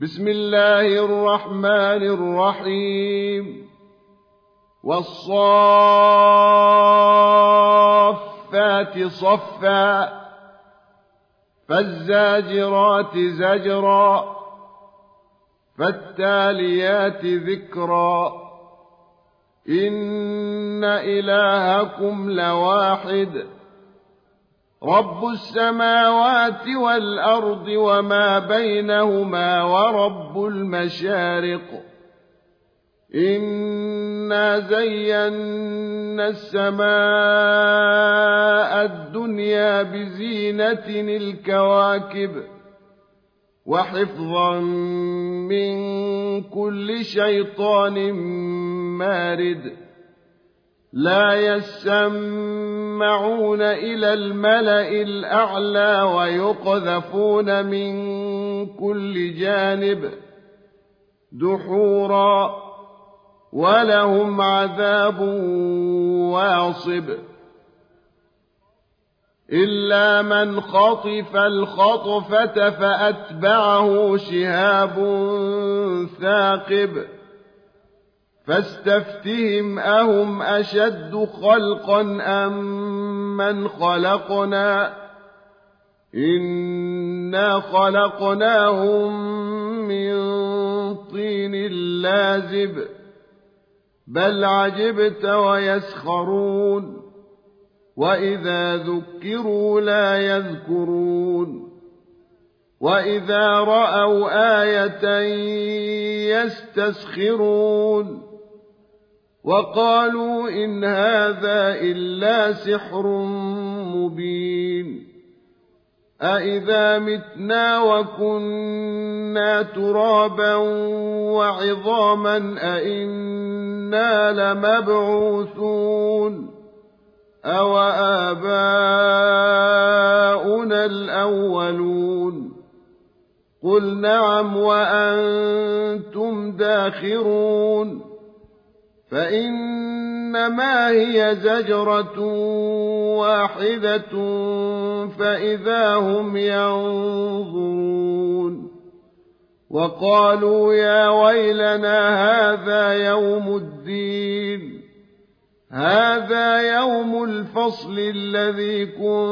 بسم الله الرحمن الرحيم والصافات صفا فالزاجرات زجرا فالتاليات ذكرا إن إلهكم لواحد رب السماوات والأرض وما بينهما ورب المشارق إنا زينا السماء الدنيا بزينة الكواكب وحفظا من كل شيطان مارد لا يسمعون إلى الملأ الأعلى ويقذفون من كل جانب دحورا ولهم عذاب واصب إلا من خطف الخطفة فأتبعه شهاب ثاقب فاستفتهم أهم أشد خلقا أم من خلقنا إنا خلقناهم من طين لازب بل عجبت ويسخرون وإذا ذكروا لا يذكرون وإذا رأوا آية يستسخرون وقالوا إن هذا إلا سحر مبين أإذا متنا وكنا ترابا وعظاما أإنا لمبعوثون أو آباؤنا الأولون قل نعم وأنتم داخرون فإنما هي زجرة واحدة فإذا هم ينظرون وقالوا يا ويلنا هذا يوم الدين هذا يوم الفصل الذي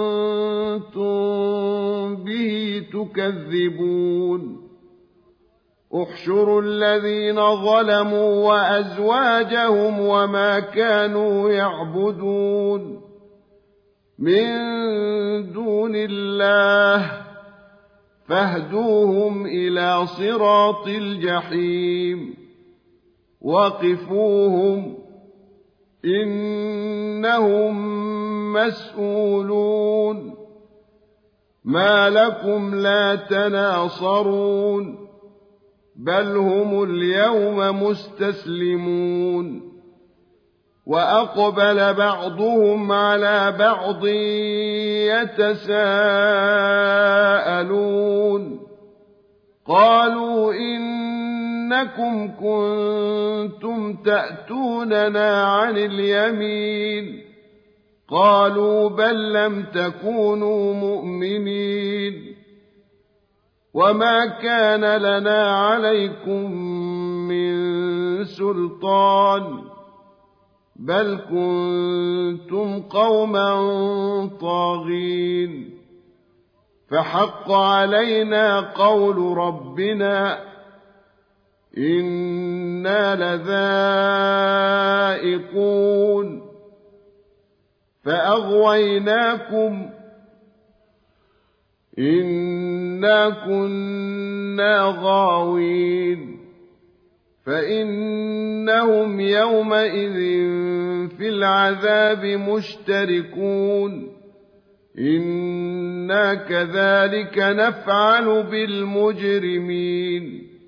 كنتم به تكذبون احشروا الذين ظلموا وأزواجهم وما كانوا يعبدون من دون الله فاهدوهم إلى صراط الجحيم وقفوهم إنهم مسؤولون ما لكم لا تناصرون بل هم اليوم مستسلمون وأقبل بعضهم على بعض يتساءلون قالوا إنكم كنتم تأتوننا عن اليمين قالوا بل لم تكونوا مؤمنين وما كان لنا عليكم من سلطان بل كنتم قوما طاغين فحق علينا قول ربنا إنا لذائقون فأغويناكم إنا كنا غاوين فإنهم يومئذ في العذاب مشتركون إنا كذلك نفعل بالمجرمين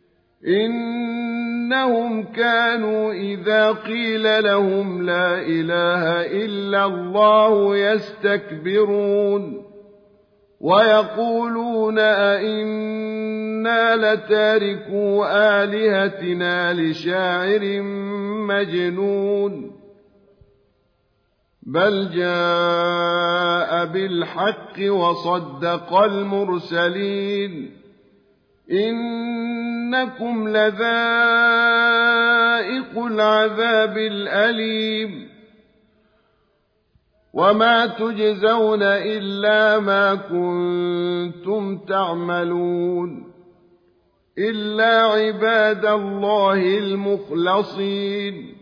إنهم كانوا إذا قيل لهم لا إله إلا الله يستكبرون ويقولون أئنا لتاركو آلهتنا لشاعر مجنون بل جاء بالحق وصدق المرسلين إن إنكم لذائق العذاب الأليم وما تجزون إلا ما كنتم تعملون إلا عباد الله المخلصين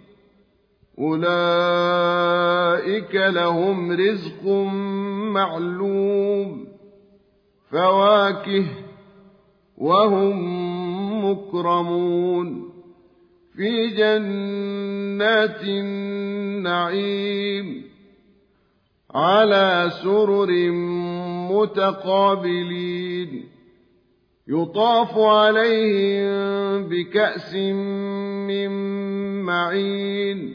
أولئك لهم رزق معلوم فواكه وهم مكرمون في جنات النعيم على سرر متقابلين يطاف عليهم بكأس من معين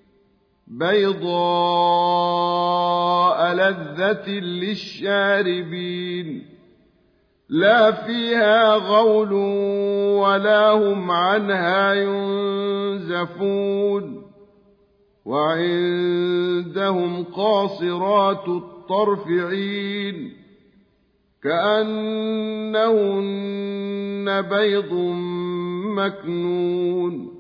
بيضاء لذة للشاربين لا فيها غول ولا هم عنها ينزفون وعندهم قاصرات الطرف عين كأنهن بيض مكنون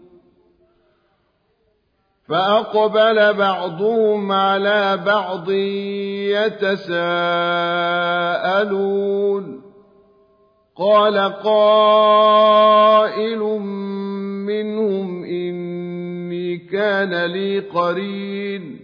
فأقبل بعضهم على بعض يتساءلون قال قائل منهم إني كان لي قرين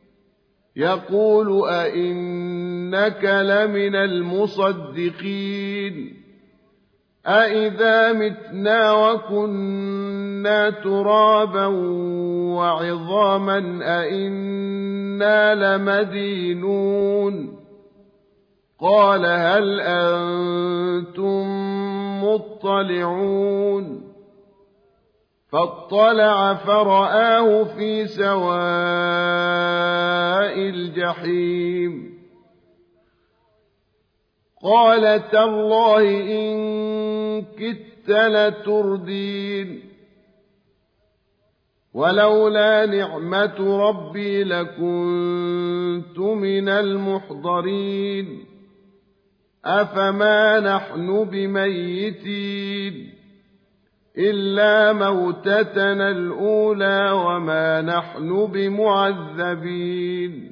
يقول أئنك لمن المصدقين أئذا متنا وكنا ترابا وعظاما أئنا لمدينون قال هل أنتم مطلعون فاطلع فرآه في سواء الجحيم قال تالله إن كدت لتردين ولولا نعمة ربي لكنت من المحضرين أفما نحن بميتين إلا موتتنا الأولى وما نحن بمعذبين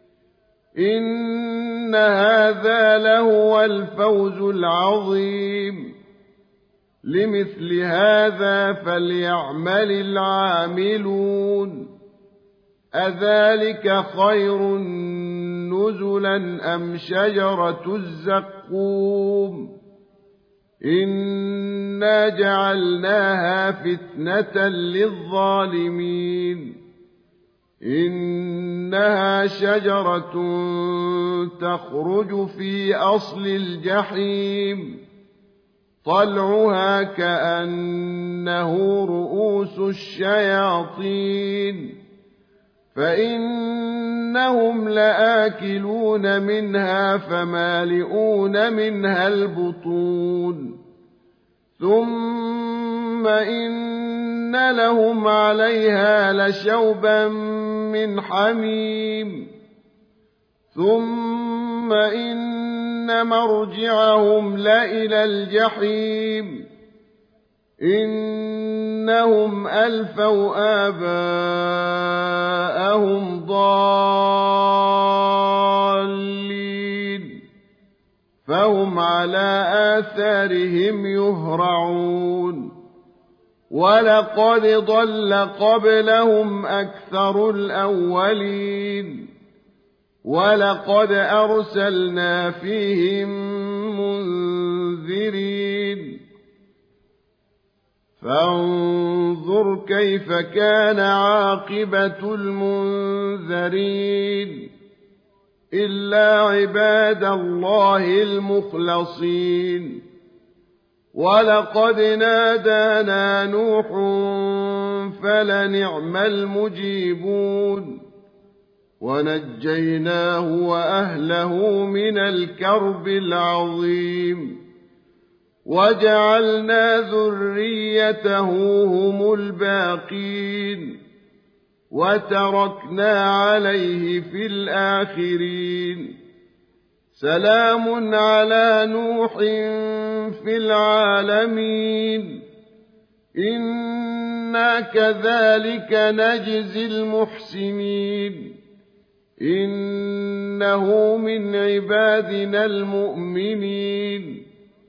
إن هذا لهو الفوز العظيم لمثل هذا فليعمل العاملون أذلك خير نزلا أم شجرة الزقوم إنا جعلناها فتنة للظالمين إنها شجرة تخرج في أصل الجحيم طلعها كأنه رؤوس الشياطين فإنهم لآكلون منها فمالئون منها البطون ثم إن لهم عليها لشوبا من حميم ثم إن مرجعهم لإلى الجحيم إنهم ألفوا آباءهم ضالين فهم على آثارهم يهرعون ولقد ضل قبلهم أكثر الأولين ولقد أرسلنا فيهم منذرين فانظر كيف كان عاقبة المنذرين إلا عباد الله المخلصين ولقد نادانا نوح فلنعم المجيبون ونجيناه وأهله من الكرب العظيم وجعلنا ذريته هم الباقين وتركنا عليه في الآخرين سلام على نوح في العالمين إنا كذلك نجزي المحسنين إنه من عبادنا المؤمنين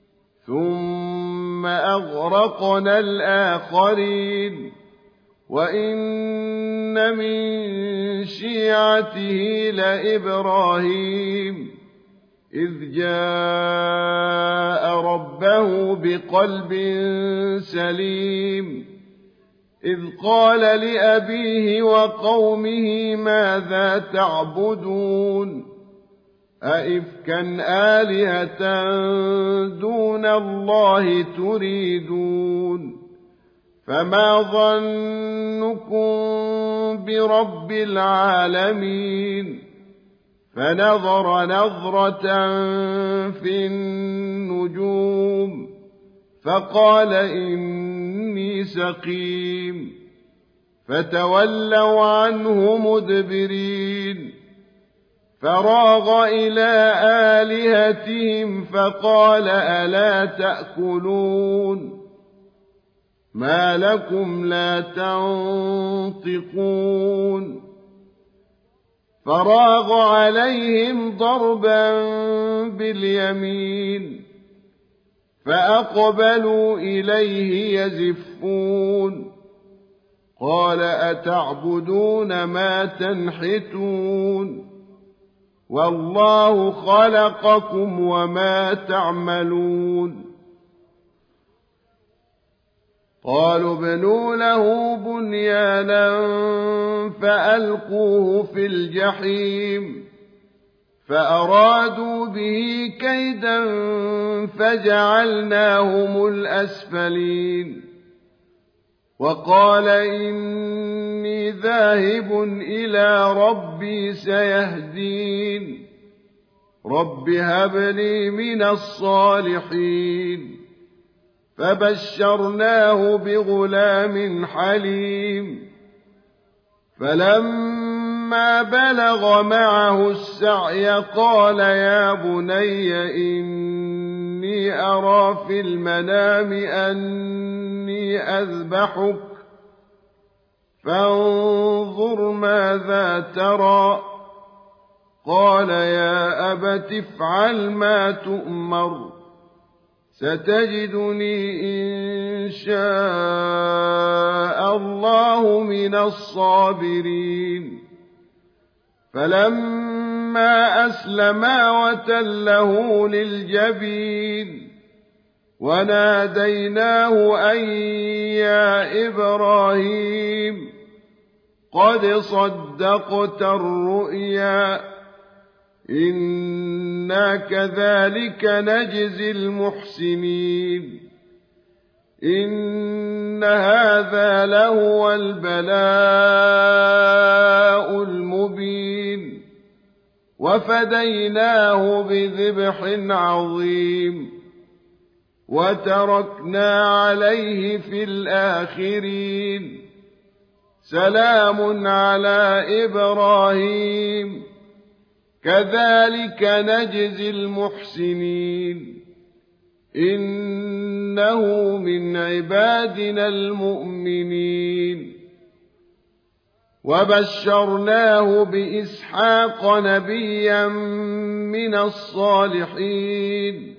ثم أغرقنا الآخرين وإن من شيعته لإبراهيم إذ جاء ربه بقلب سليم إذ قال لأبيه وقومه ماذا تعبدون أئفكا آلهة دون الله تريدون فما ظنكم برب العالمين فنظر نظرة في النجوم فقال إني سقيم فتولوا عنه مدبرين فراغ إلى آلهتهم فقال ألا تأكلون ما لكم لا تنطقون فراغ عليهم ضربا باليمين فأقبلوا إليه يزفون قال أتعبدون ما تنحتون والله خلقكم وما تعملون قالوا ابنوا له بنيانا فألقوه في الجحيم فأرادوا به كيدا فجعلناهم الأسفلين وقال إني ذاهب إلى ربي سيهدين رب هب لي من الصالحين فبشرناه بغلام حليم فلما بلغ معه السعي قال يا بني إني أرى في المنام أني أذبحك فانظر ماذا ترى قال يا أبت افعل ما تؤمر ستجدني إن شاء الله من الصابرين فلما أسلما وتله للجبين وناديناه أن يا إبراهيم قد صدقت الرؤيا إنا كذلك نجزي المحسنين إن هذا لهو البلاء المبين وفديناه بذبح عظيم وتركنا عليه في الآخرين سلام على إبراهيم كذلك نجزي المحسنين إنه من عبادنا المؤمنين وبشرناه بإسحاق نبيا من الصالحين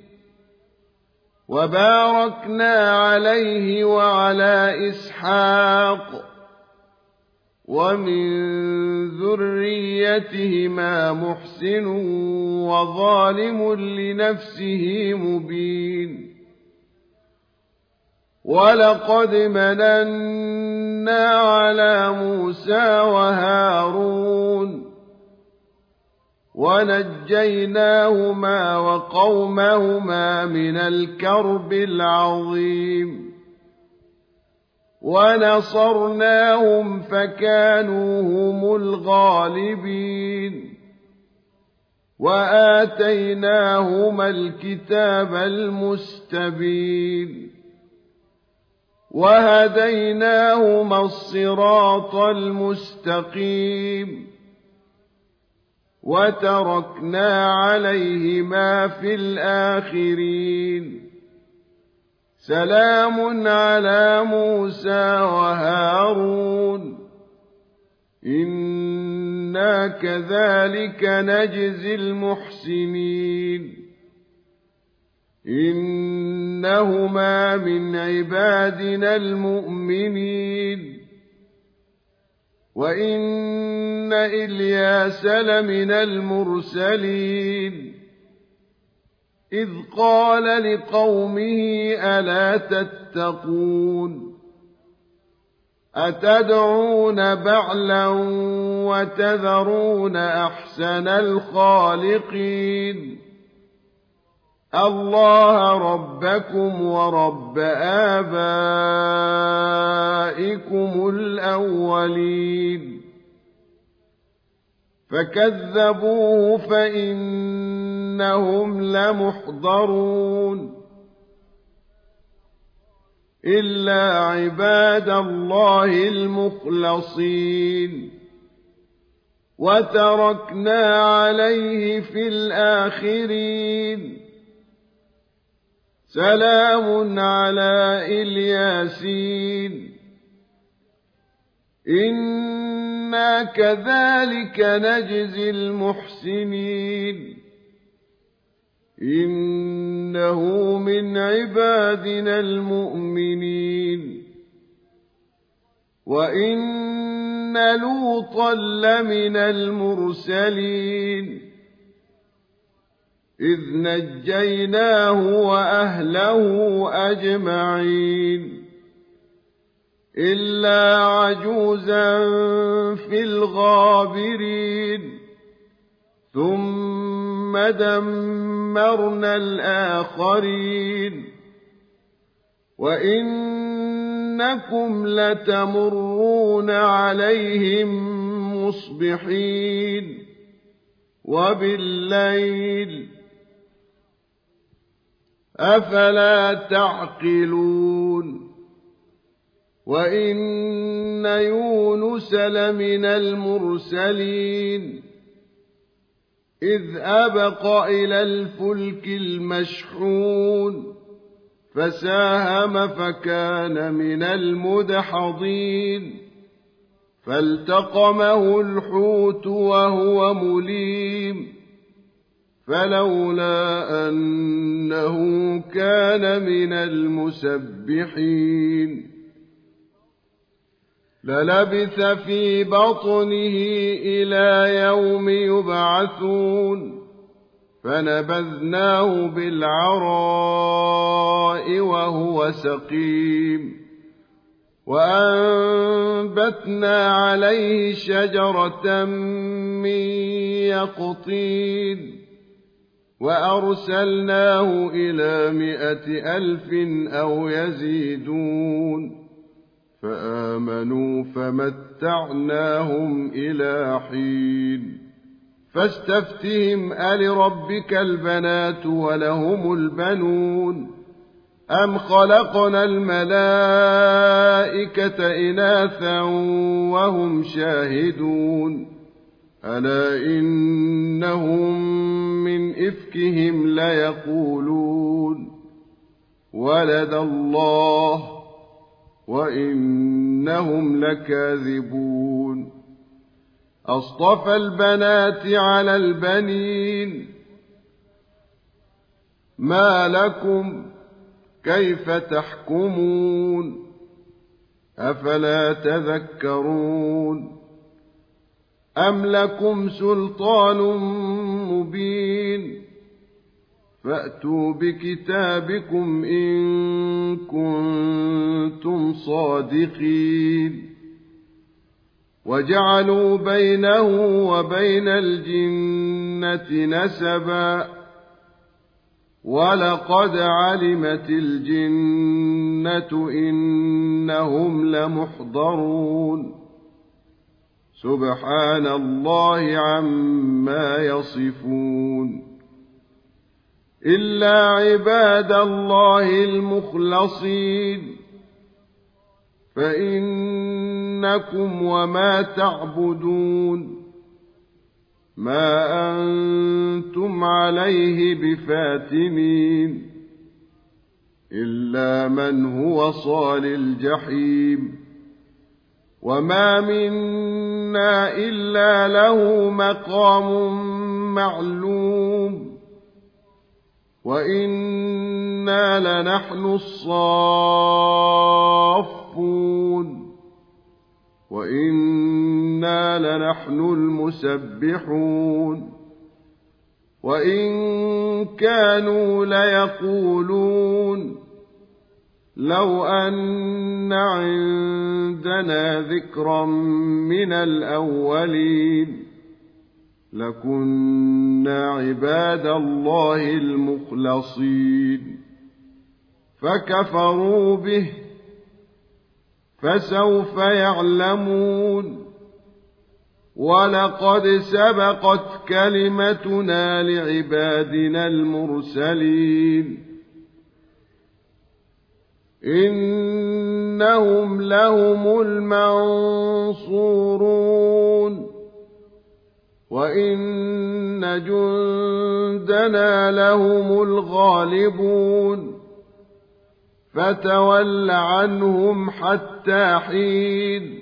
وباركنا عليه وعلى إسحاق ومن ذريتهما محسن وظالم لنفسه مبين ولقد مننا على موسى وهارون ونجيناهما وقومهما من الكرب العظيم ونصرناهم فكانوا هم الغالبين وآتيناهما الكتاب المستبين وهديناهما الصراط المستقيم وتركنا عليهما في الآخرين سلام على موسى وهارون إنا كذلك نجزي المحسنين إنهما من عبادنا المؤمنين وإن إلياس لمن المرسلين إذ قال لقومه ألا تتقون أتدعون بعلا وتذرون أحسن الخالقين الله ربكم ورب آبائكم الأولين فكذبوه فإنهم لمحضرون إلا عباد الله المخلصين وتركنا عليه في الآخرين سلام على الياسين إنا كذلك نجزي المحسنين إنه من عبادنا المؤمنين وإن لوطا لمن المرسلين إذ نجيناه وأهله أجمعين إلا عجوزا في الغابرين ثم دمرنا الآخرين وإنكم لتمرون عليهم مصبحين وبالليل أفلا تعقلون وإن يونس لمن المرسلين إذ أبق إلى الفلك المشحون فساهم فكان من المدحضين فالتقمه الحوت وهو مليم فلولا أنه كان من المسبحين للبث في بطنه إلى يوم يبعثون فنبذناه بالعراء وهو سقيم وأنبتنا عليه شجرة من يقطين وأرسلناه إلى 100,000 أو يزيدون فآمنوا فمتعناهم إلى حين فاستفتهم ألربك البنات ولهم البنون أم خلقنا الملائكة إناثا وهم شاهدون ألا إنهم من إفكهم ليقولون ولد الله وإنهم لكاذبون أصطفى البنات على البنين ما لكم كيف تحكمون أفلا تذكرون أم لكم سلطان مبين فأتوا بكتابكم إن كنتم صادقين وجعلوا بينه وبين الجنة نسبا ولقد علمت الجنة إنهم لمحضرون سبحان الله عما يصفون إلا عباد الله المخلصين فإنكم وما تعبدون ما أنتم عليه بفاتنين إلا من هو صال الجحيم وما منا إلا له مقام معلوم وإنا لنحن الصافون وإنا لنحن المسبحون وإن كانوا ليقولون لو أن عندنا ذكرا من الأولين لكنا عباد الله المخلصين فكفروا به فسوف يعلمون ولقد سبقت كلمتنا لعبادنا المرسلين إنهم لهم المنصورون وإن جندنا لهم الغالبون فتول عنهم حتى حين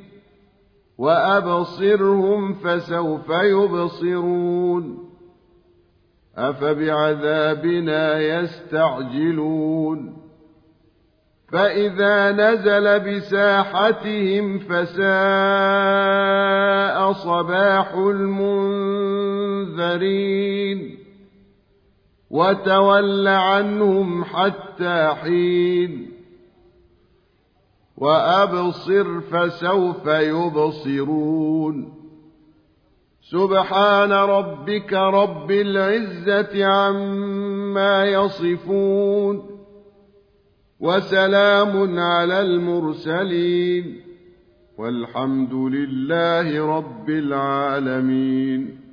وأبصرهم فسوف يبصرون أفبعذابنا يستعجلون فإذا نزل بساحتهم فساء صباح المنذرين وتول عنهم حتى حين وأبصر فسوف يبصرون سبحان ربك رب العزة عما يصفون وسلام على المرسلين والحمد لله رب العالمين.